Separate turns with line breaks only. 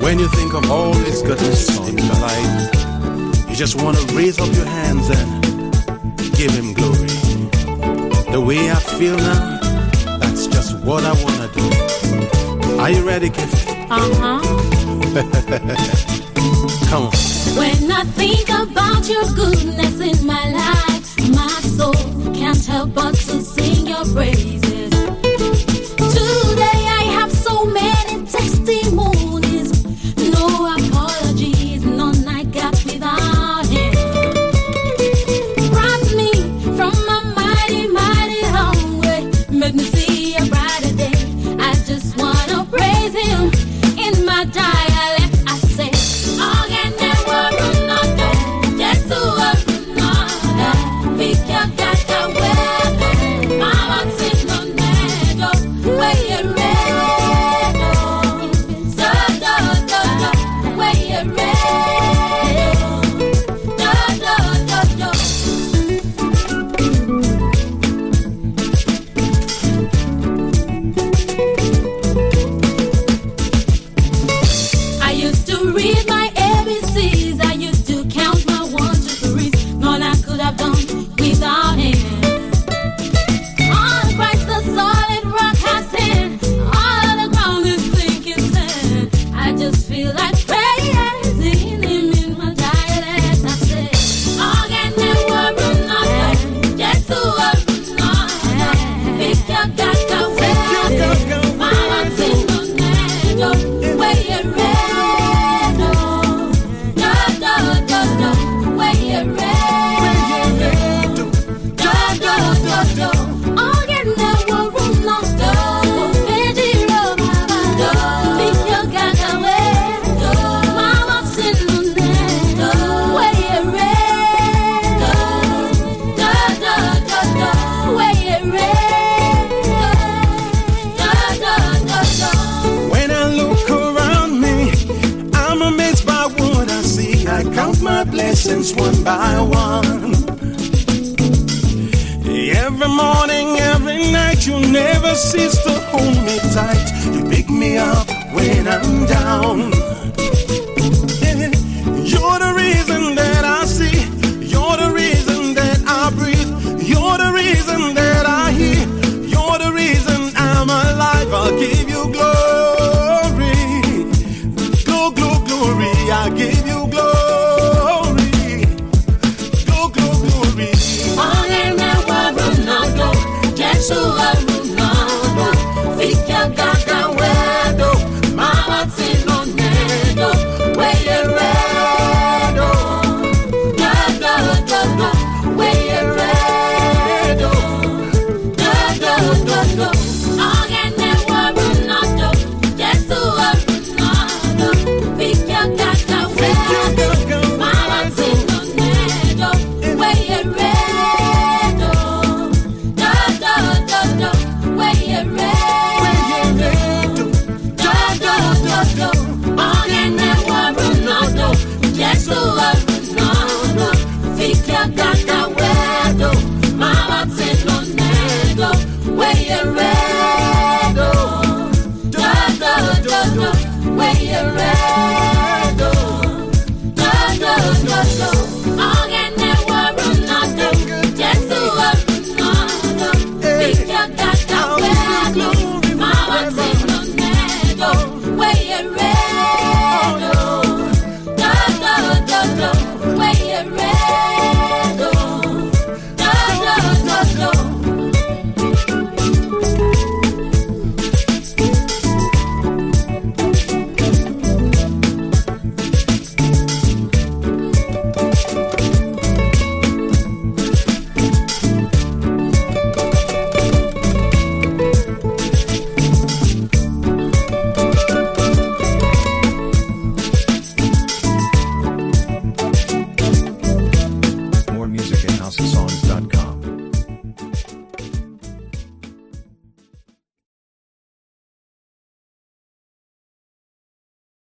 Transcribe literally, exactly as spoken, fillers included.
When you think of all His goodness in your life, you just want to raise up your hands and give Him glory. The way I feel now, that's just what I want to do. Are you ready, Gift?
Uh-huh.
Come on.
When I think about your goodness in my life, my soul can't help but to sing your praises. Today I have so many testimonies, no apologies, none I got without Him. Brought me from a mighty, mighty long way, made me see a brighter day. I just wanna praise Him in my dialect. I say, again, never run out there, just to work another. Pick your cat away, mama sing on that, where you ready, so do do do, where you ready, do do do do. I used to read my A B Cs. I used to count my one, two, threes. None I could have done without Him. On Christ the solid rock I stand. All the ground is sinking sand. I just feel like praising Him in my dialect. I say, again, never run out there, just to work another. Pick your cat away, mama sing on that, where you ready.
When I look around me, I'm amazed by what I see. I count my blessings one by one. Every morning, every night, you never cease to hold me tight. You pick me up when I'm down. Yeah, you're the reason that I see. You're the reason that I breathe. You're the reason that I hear. You're the reason I'm alive. I'll give you glory. Glo, glo, glory. I give you glory. Glo, glo, glory.
Just to work another. Pick your cat away, mama sing on that, where you ready, do do do do, where you ready, do do do do. Again, never run out, just to work another. Pick your cat away, mama sing on that, where you ready. Just to work another. Pick your cat away, mama sing on that, where you ready, do do do do, where you ready, do do do do. Again, never run out, just to work another. Pick your cat